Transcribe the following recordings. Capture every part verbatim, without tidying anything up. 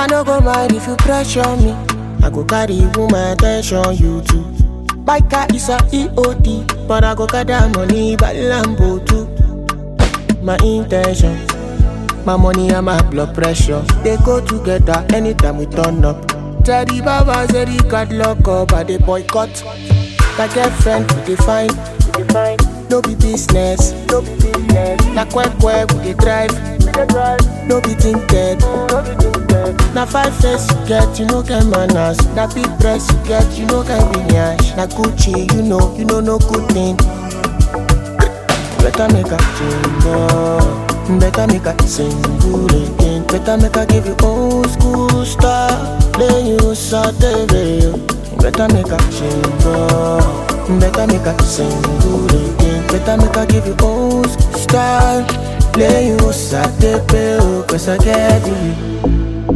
no go mind if you pressure me. I go carry woman attention, you too. Biker is a E O D, but I go gather money by Lambo too. My intention, my money and my blood pressure, they go together anytime we turn up. Teddy Baba said he got locked up, but they boycott. My girlfriend we define, we define. No be business, no be business. Na quack quack we dey drive, we dey drive. No be tinted, no be tinted. Na five face you get, you know get manners. Na big dress you get, you know get vinyash. Na Gucci, you know, you know no good thing. Better make a jingle, better make a single again. Better make a give you old school style, then you saute. Better make a jingle, better make a single again. Better make a give you old school style, then you saute. Cause I get you.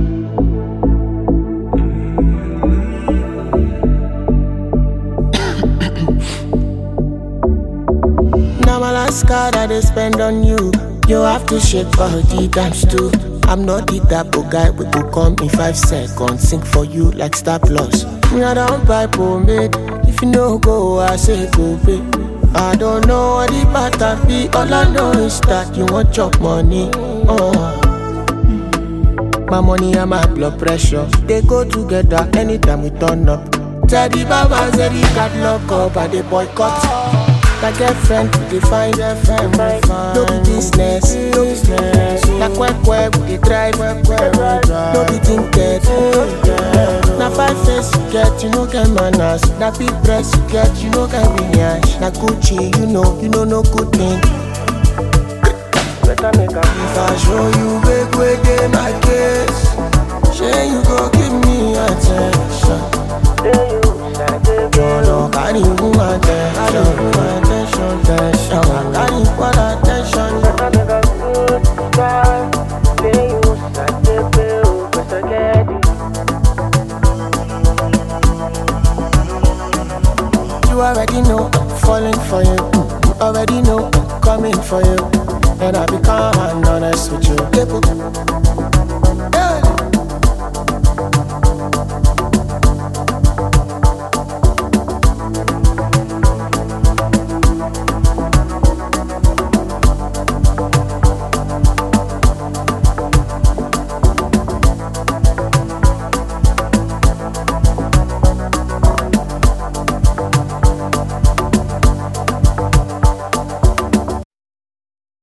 Now my last card that they spend on you, you have to shake body times two. I'm not the type of guy we go come in five seconds, sing for you like Star Plus. Me I don't buy pomade, if you no go I say go pay. I don't know what the pattern be, all I know is that you want chop money. Oh. My money and my blood pressure, they go together anytime we turn up. Teddy Baba said he got locked up and they boycott. My girlfriend we define, girlfriend we define. No be business, no business. Na quack quack we dey drive, no be tinted. Na five face you get, you know get manners. Na big dress you get, you know get vinyash. Na Gucci, you know, you know no good thing. Better make a if I show you big way dey my case, shey you go give me attention. Yo no carry woman attention, attention, attention. I carry what I